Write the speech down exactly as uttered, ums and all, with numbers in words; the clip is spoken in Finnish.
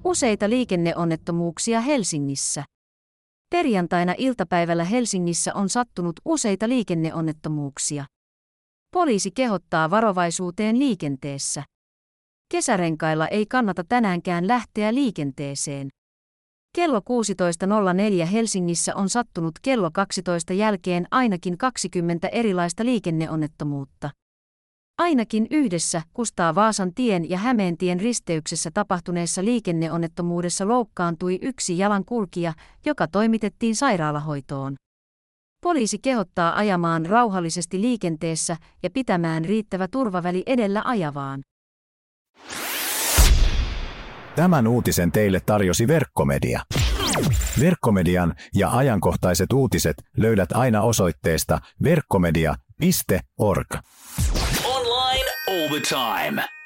Useita liikenneonnettomuuksia Helsingissä. Perjantaina iltapäivällä Helsingissä on sattunut useita liikenneonnettomuuksia. Poliisi kehottaa varovaisuuteen liikenteessä. Kesärenkailla ei kannata tänäänkään lähteä liikenteeseen. Kello kuusitoista nolla neljä Helsingissä on sattunut kello kaksitoista jälkeen ainakin kaksikymmentä erilaista liikenneonnettomuutta. Ainakin yhdessä Kustaa Vaasan tien ja Hämeentien risteyksessä tapahtuneessa liikenneonnettomuudessa loukkaantui yksi jalankulkija, joka toimitettiin sairaalahoitoon. Poliisi kehottaa ajamaan rauhallisesti liikenteessä ja pitämään riittävä turvaväli edellä ajavaan. Tämän uutisen teille tarjosi Verkkomedia. Verkkomedian ja ajankohtaiset uutiset löydät aina osoitteesta verkkomedia piste org. Online all the time.